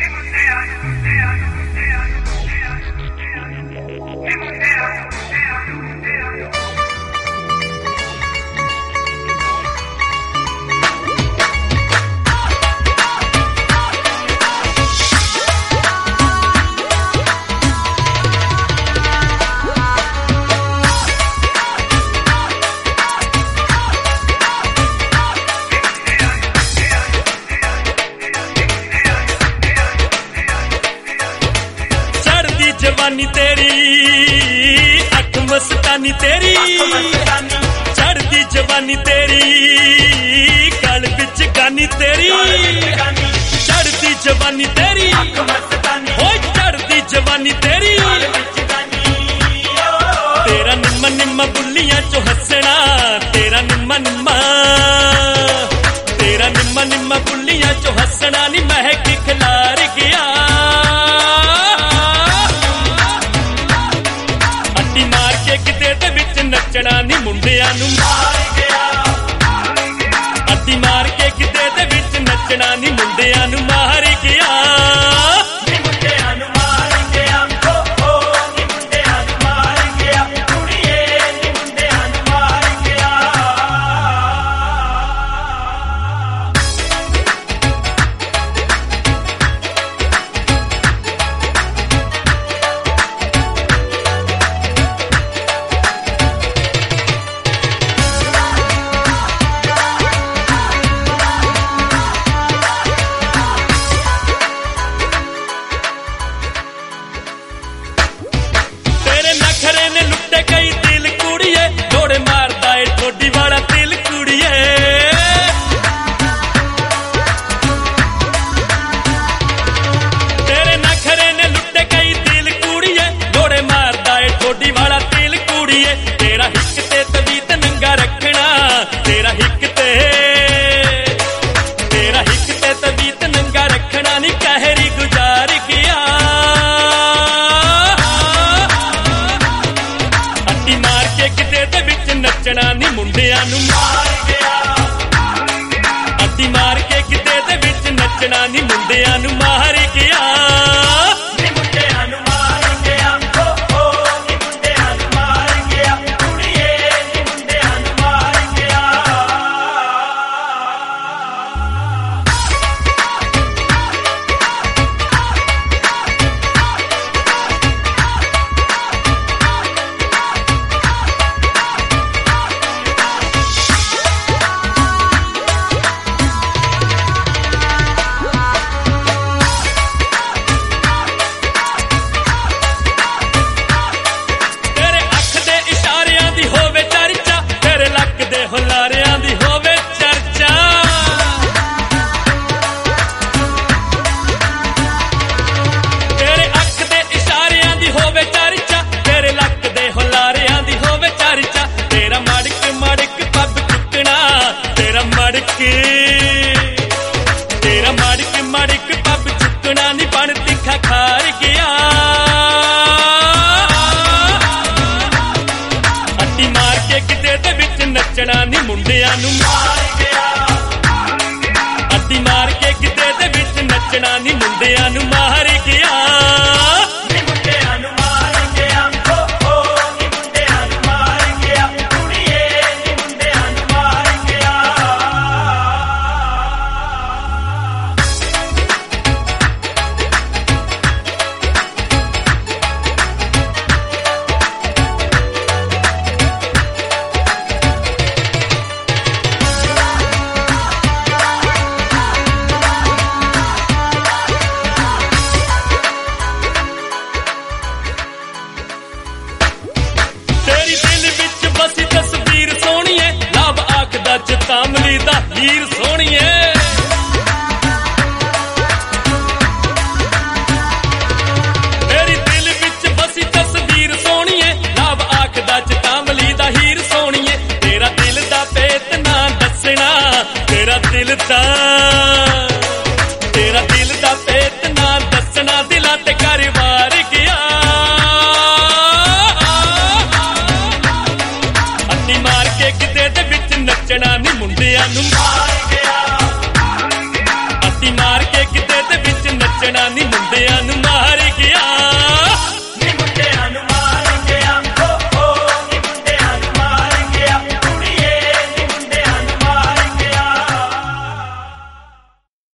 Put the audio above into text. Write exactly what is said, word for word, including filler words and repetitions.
जवानी तेरी अख मस्तानी तेरी चढ़दी जवानी तेरी गल बिच गानी तेरी चढ़दी जवानी तेरी ओ चढ़दी जवानी तेरी तेरा निम्मा निम्मा बुल्लियां चो हसना तेरा निम्मा निम्मा तेरा निम्मा निम्मा बुल्लियां चो हसना नी महक खिलार गया नचना नी मुंडिया नू मार गया अद्धी मार के किते दे विच नचना नी मुंडिया नू मार गया नी मुंडिया नू मार गया ओ ओ नी मुंडिया नू मार गया कुड़िए नी मुंडिया नू मार गया नखरे ने लुटे कई दिल कुड़िए जोड़े मारदा है ठोडी वाला दिल कुड़िए तेरे नखरे ने लुटे कई दिल कुड़िए जोड़े मारदा है ठोडी वाला दिल कुड़िए तेरा हिक ते तवीत नंगा रखना तेरा हिक ते तेरा हिक ते तवीत नंगा रखना नी कहरी गुजार गया नचना नी मुंडिया नू मार गया अद्धी मार के किते दे विच नचना नी मुंडिया नू मार गया नी मुंडिया नू मार गया ओ ओ नी मुंडिया नू मार गया कुड़िए नी मुंडिया नू मार गया ਹੁਲਾਰਿਆਂ ਦੀ ਹੋਵੇ ਚਰਚਾ ਤੇਰੇ ਅੱਖ ਦੇ ਇਸ਼ਾਰਿਆਂ ਦੀ ਹੋਵੇ ਚਰਚਾ ਤੇਰੇ ਲੱਕ ਦੇ ਹੁਲਾਰਿਆਂ ਦੀ ਹੋਵੇ ਚਰਚਾ ਤੇਰਾ ਮੜਕ ਮੜਕ ਪੱਬ ਚੁੱਕਣਾ ਤੇਰਾ ਮੜਕ ਤੇਰਾ ਮੜਕ ਮੜਕ ਪੱਬ ਚੁੱਕਣਾ ਨੀ ਬਣ ਤਿੱਖਾ ਖਾਰ ਗਿਆ ਅੱਡੀ ਮਾਰ ਕੇ ਕਿਤੇ ਦੇ ਵਿੱਚ ਨੱਚਣਾ ਨੀ ਮੁੰਡਿਆਂ ਨੂੰ ਮਾਰ ਗਿਆ ਅੱਡੀ ਮਾਰ ਕੇ ਕਿਤੇ ਦੇ ਵਿੱਚ ਨੱਚਣਾ ਨੀ ਮੁੰਡਿਆਂ ਨੂੰ ਮਾਰ ਗਿਆ ਨੀ ਮੁੰਡਿਆਂ ਨੂੰ ਮਾਰ ਗਿਆ ਓ ਓ ਨੀ ਮੁੰਡਿਆਂ ਨੂੰ ਮਾਰ ਗਿਆ ਕੁੜੀਏ ਨੀ ਮੁੰਡਿਆਂ ਨੂੰ ਮਾਰ ਗਿਆ ਤਾਮਲੀ ਦਾ ਹੀਰ ਸੋਹਣੀਏ ਮੇਰੀ ਦਿਲ ਵਿੱਚ ਬਸੀ ਤਸਵੀਰ ਸੋਹਣੀਏ ਲਾਭ ਆਖਦਾ ਚ ਤਾਮਲੀ ਦਾ ਹੀਰ ਸੋਹਣੀਏ ਤੇਰਾ ਦਿਲ ਦਾ ਭੇਤ ਨਾ ਦੱਸਣਾ ਤੇਰਾ ਦਿਲ ਦਾ